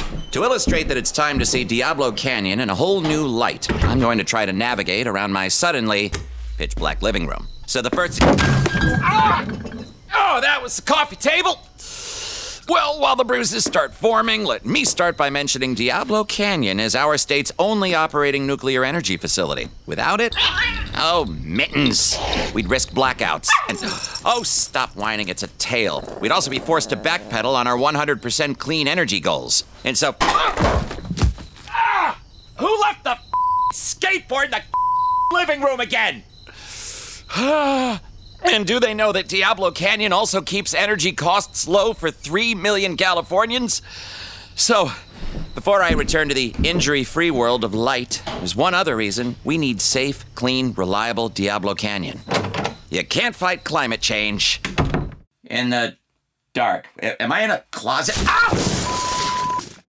To illustrate that it's time to see Diablo Canyon in a whole new light, I'm going to try to navigate around my suddenly pitch black living room. So the first... Oh, that was the coffee table. Well, while the bruises start forming, let me start by mentioning Diablo Canyon is our state's only operating nuclear energy facility. Without it, oh, mittens. We'd risk blackouts. And, oh, stop whining, it's a tale. We'd also be forced to backpedal on our 100% clean energy goals. And so... who left the skateboard in the living room again? And do they know that Diablo Canyon also keeps energy costs low for 3 million Californians? So, before I return to the injury-free world of light, there's one other reason we need safe, clean, reliable Diablo Canyon. You can't fight climate change in the dark. Am I in a closet? Ah!